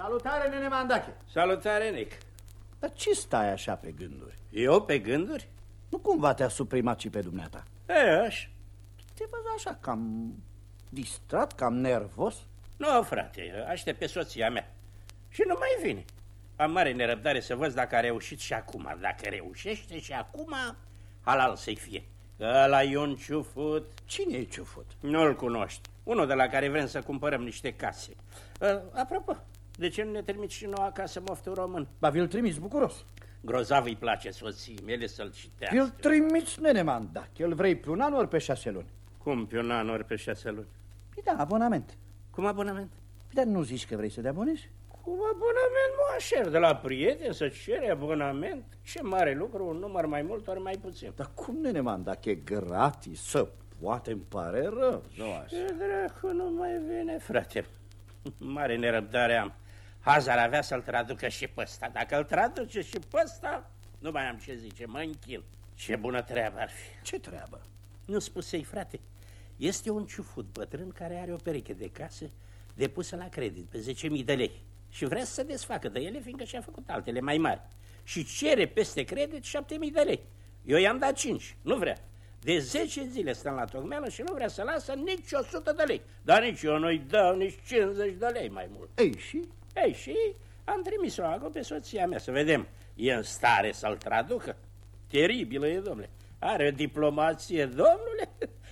Salutare, nene Mandache. Salutare, Nic. Dar ce stai așa pe gânduri? Eu pe gânduri? Nu cumva te-a suprimat și pe dumneata? Așa. Te văd așa cam distrat, cam nervos? Nu, frate, aștept pe soția mea. Și nu mai vine. Am mare nerăbdare să văd dacă a reușit și acum. Dacă reușește și acum, halal să-i fie. Ăla e un ciufut. Cine e ciufut? Nu-l cunoști. Unul de la care vrem să cumpărăm niște case. Apropo, de ce nu ne trimiți și nouă acasă moftul român? Ba, vi-l trimiți bucuros. Grozav îi place soții mele să-l citească. Vi-l trimiți, nene Mandache. Îl vrei pe un an ori pe 6 luni? Cum pe un an ori pe 6 luni? Păi da, abonament. Cum abonament? Păi dar nu zici că vrei să te abonezi? Cum abonament mă așer de la prieteni să cere abonament? Ce mare lucru, un număr mai mult ori mai puțin. Dar cum, nene Mandache, e gratis? Să poate, îmi pare rău. Ce dracu nu mai vine, frate. Mare nerăbdare am. Hazar avea să-l traducă și pe ăsta. Dacă îl traduce și pe ăsta, nu mai am ce zice, mă închin. Ce bună treabă ar fi. Ce treabă? Nu spusei, frate. Este un ciufut bătrân care are o pereche de casă depusă la credit pe 10.000 de lei. Și vrea să se desfacă de ele, fiindcă și-a făcut altele mai mari. Și cere peste credit 7.000 de lei. Eu i-am dat 5, nu vrea. De 10 zile stăm la tocmeală și nu vrea să lasă nici 100 de lei. Dar nici eu nu-i dau nici 50 de lei mai mult. Ei, și? Ei, și am trimis-o acolo pe soția mea să vedem. E în stare să-l traducă? Teribilă e, domnule. Are o diplomație, domnule.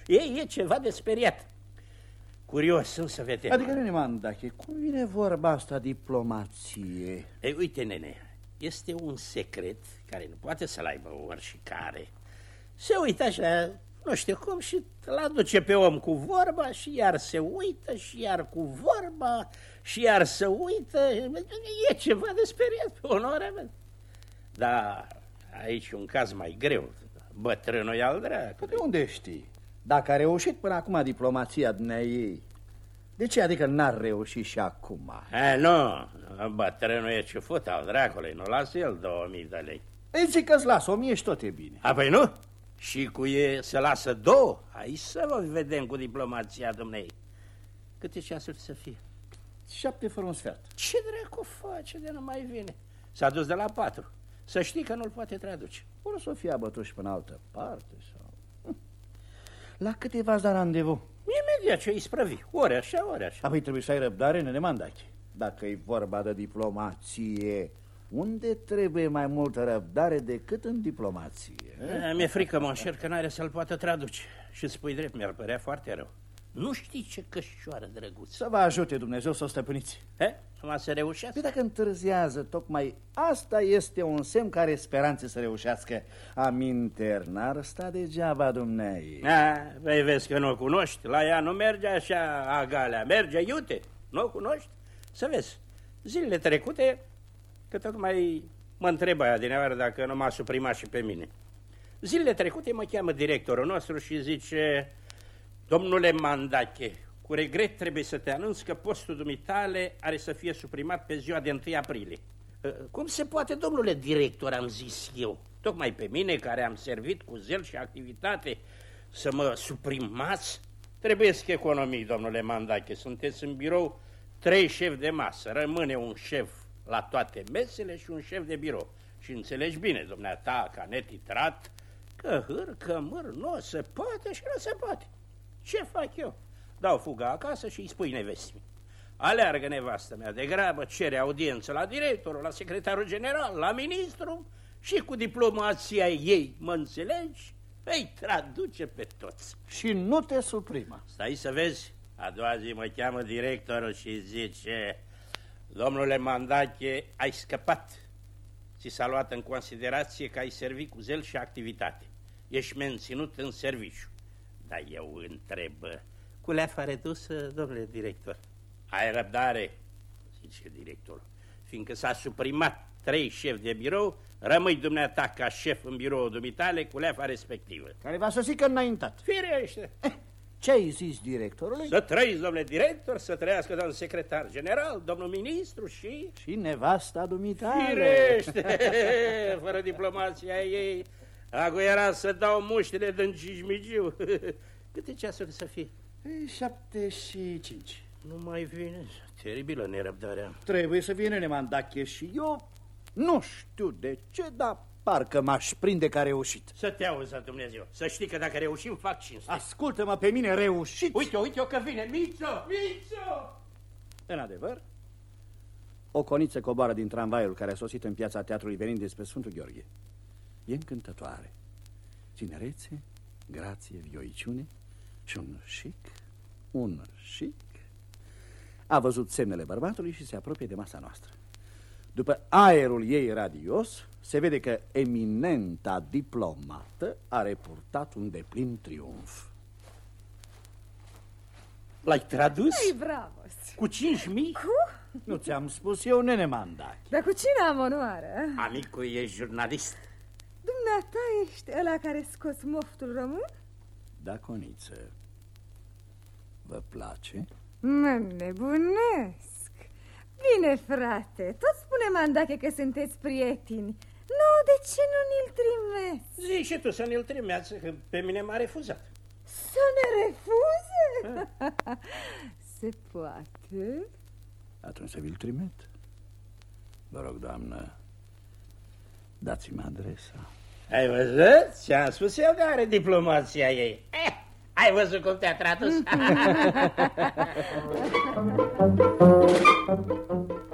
E ceva de speriat. Curios sunt să vedem. Adică, nene Mandache, cum vine vorba asta diplomație? Ei, uite, nene, este un secret care nu poate să-l aibă oricare. Se uită așa, nu știu cum, și îl aduce pe om cu vorba și iar se uită și iar cu vorba și iar se uită. E ceva de speriat pe onoarea mea. Dar aici un caz mai greu. Bătrânul e al dracu. De unde știi? Dacă a reușit până acum diplomația dumneai, de ce adică n-ar reuși și acum? Nu, bătrânul e ciufut al dracului, nu lasă el 2000 de lei. Ei, zic că-ți las 1000 și tot e bine. Apoi nu? Și cu e să lasă 2? Aici să vă vedem cu diplomația dumnei. Câte ceasuri să fie? 7 fără un sfert. Ce dracu face de nu mai vine? S-a dus de la 4. Să știi că nu-l poate traduce. Ori să fie abătut și până altă parte sau... La câte v-ați dat randevu? Imediat ce-i sprăvi, ori așa, ori așa. Apoi trebuie să ai răbdare, nene Mandache. Dacă e vorba de diplomație, unde trebuie mai multă răbdare decât în diplomație? Mi-e frică, mă înșer, că n-are să-l poată traduce. Și spui drept, mi-ar părea foarte rău. Nu știi ce cășoară drăguț. Să vă ajute Dumnezeu să o stăpâniți. Numai să reușească? Păi dacă întârziază, tocmai asta este un semn care speranțe să reușească. Aminteri, n-ar sta degeaba dumneai. Vei vezi că nu o cunoști. La ea nu merge așa agalea, merge iute. Nu o cunoști? Să vezi, zilele trecute, că tocmai mă întreba aia din afară dacă nu m-a suprimat și pe mine. Zilele trecute mă cheamă directorul nostru și zice: domnule Mandache, cu regret trebuie să te anunț că postul dumitale are să fie suprimat pe ziua de 1 aprilie. Cum se poate, domnule director, am zis eu, tocmai pe mine care am servit cu zel și activitate, să mă suprimați? Trebuiesc economii, domnule Mandache, sunteți în birou 3 șefi de masă, rămâne un șef la toate mesele și un șef de birou. Și înțelegi bine, dumneata, ca netitrat, că hâr, că mâr, nu se poate și nu se poate. Ce fac eu? Dau fuga acasă și îi spui nevestii. Aleargă nevastă mea de grabă, cere audiență la directorul, la secretarul general, la ministru și cu diplomația ei, mă înțelegi? Îi traduce pe toți. Și nu te suprimă. Stai să vezi, a doua zi mă cheamă directorul și zice: domnule Mandache, ai scăpat. Ți s-a luat în considerație că ai servit cu zel și activitate. Ești menținut în serviciu. Dar eu întreb, cu leafa redusă, domnule director? Ai răbdare, zice directorul, fiindcă s-a suprimat 3 șefi de birou, rămâi dumneata ca șef în biroul dumitale cu leafa respectivă. Care va să zică înaintat. Firește. Ce ai zis directorului? Să trăiți, domnule director, să trăiască domnul secretar general, domnul ministru și... Și nevasta dumitale. Firește, fără diplomația ei, acu era să dau muștile din Cismigiu. Câte ceasuri să fie? 7 și 5. Nu mai vine. Teribilă nerăbdarea. Trebuie să vină, Nemandache, și eu nu știu de ce, dar parcă m-aș prinde că a reușit. Să te auză, Dumnezeu. Să știi că dacă reușim, fac cinste. Ascultă-mă pe mine, reușit. Uite-o că vine. Mițo! În adevăr, o coniță coboară din tramvaiul care a sosit în piața teatrului venind despre Sfântul Gheorghe. E încântătoare. Tinerețe, grație, vioiciune și un chic. A văzut semnele bărbatului și se apropie de masa noastră. După aerul ei radios, se vede că eminenta diplomată a repurtat un deplin triumf. L-ai tradus? Ei, bravo! Cu 5.000? Cu? Nu ți-am spus eu, nene Mandache. Dar cu cine am onoarea? Amicul e jurnalist. Dumneata ești ăla care scoți moftul român? Da, coniță. Vă place? Mă nebunesc. Bine, frate, tot spune Mandache că sunteți prieteni. Nu, de ce nu ni-l trimeți? Zici și tu să ne-l trimeați, că pe mine m-a refuzat. Să ne refuze? Se poate? Atunci să vi-l trimit. Vă rog, doamnă, dați-mi adresa. Ai văzut? Ți-am spus eu că are diplomația ei. Ai văzut cum te-a tradus?